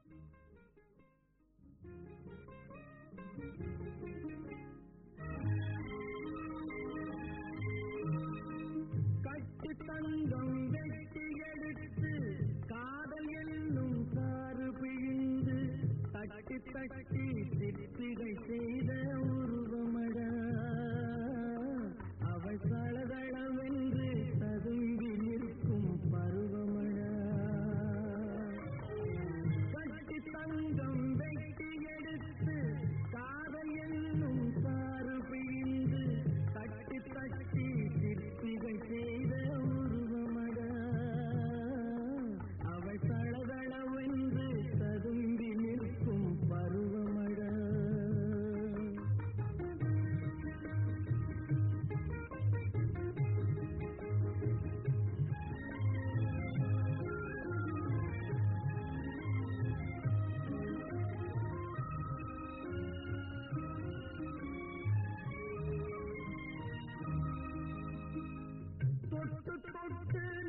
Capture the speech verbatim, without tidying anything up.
கட்டி தங்கம் வெட்டி எடுத்து காதல் என்னும் சாறு பிழிந்து தட்டி தட்டி சிற்பிகை செய்த உருவமடா அவள் தளதளவென்று ததுங்கி நிற்கும் பருவமடா. கட்டி தங்கம் வெட்டி எடுத்து காதல் என்னும் சாறு பிழிந்து தட்டி தட்டி சிற்பிகை செய்த உருவமடா அவள் தளதளவென்று ததுங்கி நிற்கும் பருவமடா. தொட்டு தொட்டு